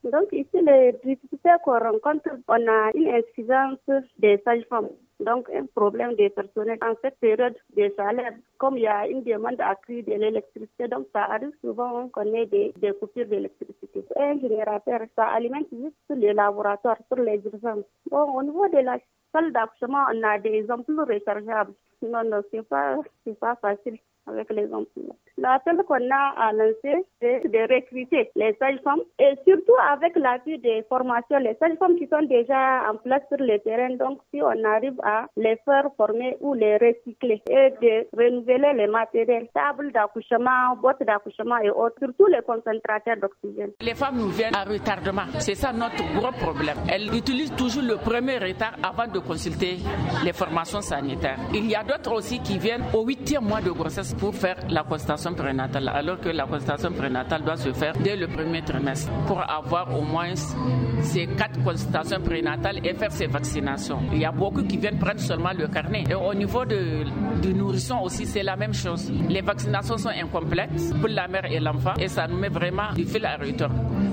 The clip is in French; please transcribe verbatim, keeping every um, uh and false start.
Donc ici, les difficultés qu'on rencontre, on a une insuffisance des sages-femmes. Donc, un problème des personnels en cette période de salaire, comme il y a une demande accrue de l'électricité, donc ça arrive souvent qu'on ait des, des coupures d'électricité. Un générateur, ça alimente juste les laboratoires, sur les urgences. Bon, au niveau de la salle d'accouchement, on a des ampoules rechargeables. Non, non, c'est pas, c'est pas facile avec les ampoules. L'appel qu'on a à lancer, c'est de recruter les sages-femmes et surtout avec l'appui des formations, les sages-femmes qui sont déjà en place sur le terrain. Donc, si on arrive à les faire former ou les recycler et de renouveler les matériels, tables d'accouchement, boîtes d'accouchement et autres, surtout les concentrateurs d'oxygène. Les femmes nous viennent à retardement. C'est ça notre gros problème. Elles utilisent toujours le premier retard avant de consulter les formations sanitaires. Il y a d'autres aussi qui viennent au huitième mois de grossesse pour faire la constatation prénatale, alors que la constatation prénatale doit se faire dès le premier trimestre pour avoir au moins ces quatre consultations prénatales et faire ces vaccinations. Il y a beaucoup qui viennent prendre seulement le carnet. Et au niveau de, du nourrisson aussi, c'est la même chose. Les vaccinations sont incomplètes pour la mère et l'enfant et ça nous met vraiment du fil à retordre.